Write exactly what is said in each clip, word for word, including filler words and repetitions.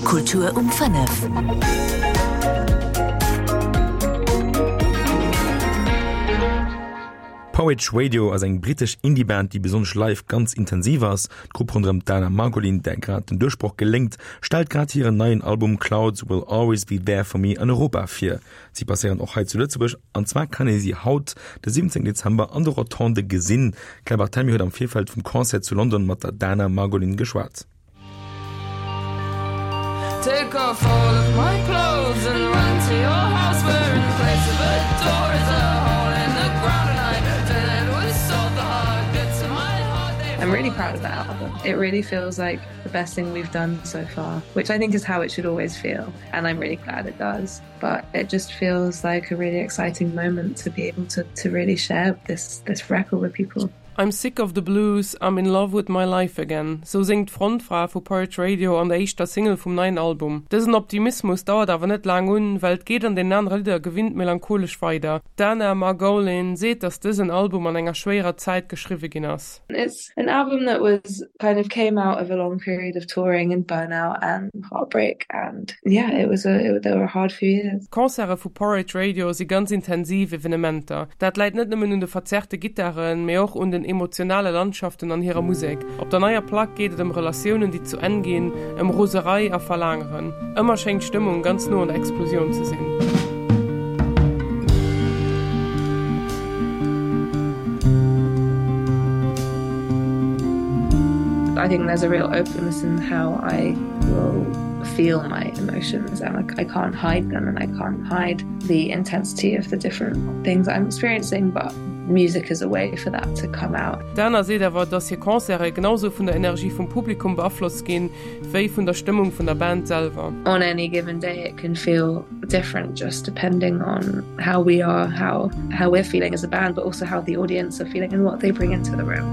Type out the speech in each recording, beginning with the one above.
Kultur um fünf. Poets Radio als eng britisch Indieband, die besonders live ganz intensiv ist. Die Gruppe unter Dana Margolin, der gerade den Durchbruch gelingt, stellt gerade ihren neuen Album Clouds Will Always Be There For Me an Europa vor. Sie passieren auch heute zu Lützburg, und zwar kann ich sie haut, der siebzehnten Dezember, an der Rotonde gesehen. Kleber Tammy hat am Vierfeld vom Konzert zu London mit der Dana Margolin geschwatzt. Take off all of my clothes and run to your house where in place of a door is a hole in the ground and I did it with so the hard bits of my heart. I'm really proud of that album. It really feels like the best thing we've done so far, which I think is how it should always feel, and I'm really glad it does. But it just feels like a really exciting moment to be able to, to really share this, this record with people. I'm sick of the blues, I'm in love with my life again. So singt Frontfrau von Poets Radio an der ersten Single vom neuen Album. Diesen Optimismus dauert aber nicht lang un, weil es geht an den anderen Lieder gewinnt melancholisch weiter. Dana Margolin seht, dass diesen Album an einer schwerer Zeit geschrieben ist. It's an album that was kind of came out of a long period of touring and burnout and heartbreak, and yeah, it was a it, they were a hard few years. Konzerte von Poets Radio sind ganz intensive Evenementer. Das leidt nicht nur um die verzerrte Gitarren, mehr auch um den emotionale Landschaften an ihrer Musik. Auf der neuen Plaque geht es um Relationen, die zu Ende gehen, um Roserei auf Verlangern. Immer schenkt Stimmung ganz nur an der Explosion zu sehen. I think there's a real openness in how I will feel my emotions, and I, I can't hide them, and I can't hide the intensity of the different things I'm experiencing, but music is a way for that to come out. Dana seht aber, dass hier Konzerte genauso von der Energie vom Publikum beeinflusst gehen, wie von der Stimmung von der Band selber. On any given day it can feel different just depending on how we are, how, how we're feeling as a band, but also how the audience are feeling and what they bring into the room.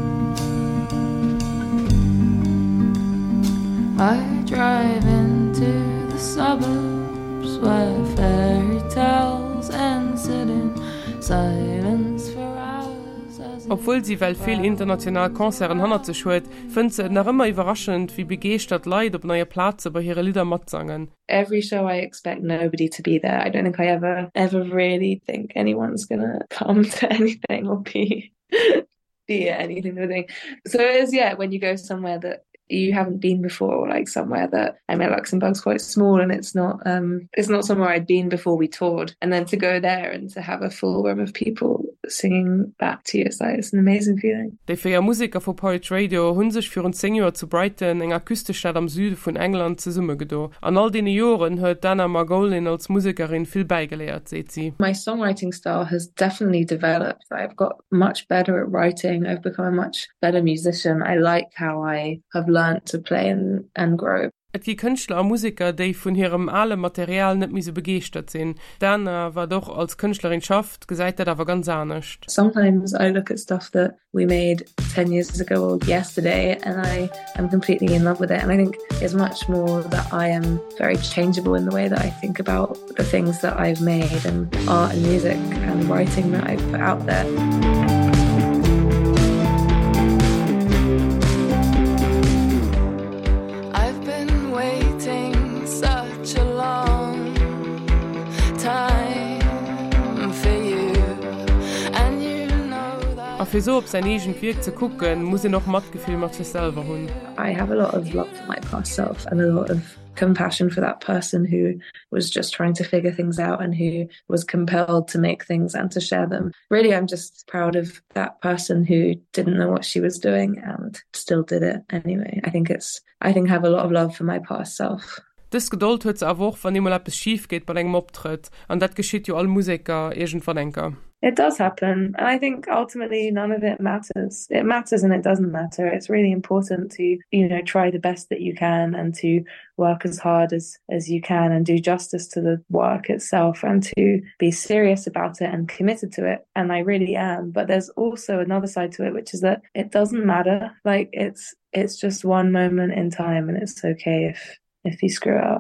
I drive into the suburbs where fairy tales and sit in silence for hours. Obwohl sie weil viel international Konzerten hanner zu schwet, findet sie noch immer überraschend, wie begeistert Leute auf neue Plätze bei ihre Lieder mitsangen. Every show I expect nobody to be there. I don't think I ever, ever really think anyone's gonna come to anything or be, be at anything they're doing. So it is, yeah, when you go somewhere that you haven't been before, like somewhere that I mean Luxembourg's quite small and it's not um it's not somewhere I'd been before we toured, and then to go there and to have a full room of people singing back to you, it's like it's an amazing feeling. Die vier Musiker von Poets Radio haben sich für ein Senior zu Brighton, einer Küstenstadt am Süden von England, zusammengetan. An all den Jahren hat Dana Margolin als Musikerin viel beigelehrt, sagt sie. My songwriting style has definitely developed. I've got much better at writing. I've become a much better musician. I like how I have learned to play and, and grow. Et gibt Künstler und Musiker, die von ihrem allem Material nicht mehr so begeistert sind. Dana war doch als Künstlerin schafft, gesagt hat aber ganz anders. Sometimes I look at stuff that we made ten years ago or yesterday and I am completely in love with it, and I think it's much more that I am very changeable in the way that I think about the things that I've made and art and music and writing that I've put out there. Für so auf sein eigenen Werk zu gucken, muss ich noch Mattgefühl mit sich selber haben. I have a lot of love for my past self and a lot of compassion for that person who was just trying to figure things out and who was compelled to make things and to share them. Really, I'm just proud of that person who didn't know what she was doing and still did it anyway. I think it's, I think I have a lot of love for my past self. Das Geduld hat es auch, wenn immer etwas schief geht bei einem Auftritt. Und das geschieht ja allen Musikern irgendwann denken. It does happen, and I think ultimately none of it matters. It matters and it doesn't matter. It's really important to, you know, try the best that you can and to work as hard as, as you can and do justice to the work itself and to be serious about it and committed to it. And I really am. But there's also another side to it, which is that it doesn't matter. Like it's, it's just one moment in time and it's okay if, if you screw up.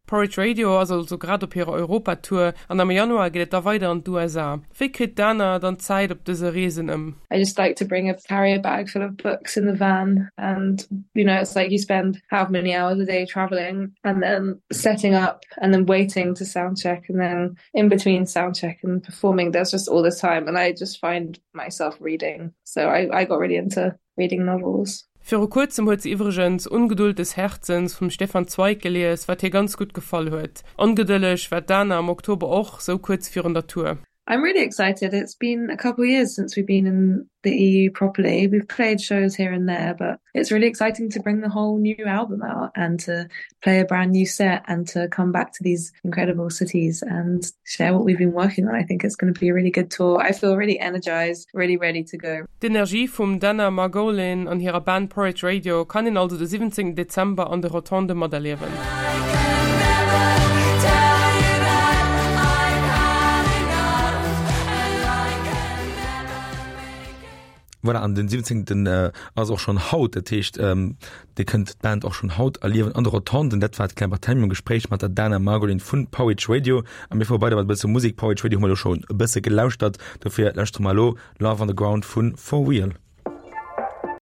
Porridge Radio also so grad op ihrer Europatour an am Januar geht da weiter an du U S A. Wie krit Dana dann Zeit op diese Reesen im? I just like to bring a carrier bag full of books in the van, and you know it's like you spend how many hours a day traveling and then setting up and then waiting to sound check, and then in between sound check and performing there's just all this time, and I just find myself reading, so I, I got really into reading novels. Für kurzem huet sie übrigens Ungeduld des Herzens vom Stefan Zweig gelesen, was dir ganz gut gefallen hat. Ungeduldig wird Dana im Oktober auch so kurz für der Tour. I'm really excited. It's been a couple of years since we've been in the E U properly. We've played shows here and there, but it's really exciting to bring the whole new album out and to play a brand new set and to come back to these incredible cities and share what we've been working on. I think it's going to be a really good tour. I feel really energized, really ready to go. Die Energie vom Dana Margolin und ihrer Band Porridge Radio kann ihn also den siebzehnten Dezember an der Rotonde mal erleben. weil er an den siebzehnten Äh, also auch schon haut der Tisch ähm, der könnt Band auch schon haut erleben andere Tanten das war ein kleiner Time Gespräch mit der Dana Margolin von Porridge Radio an mir vorbei war bisschen Musik Porridge Radio mal schon ein bisschen gelauscht hat dafür erst mal Love on the Ground von For Real.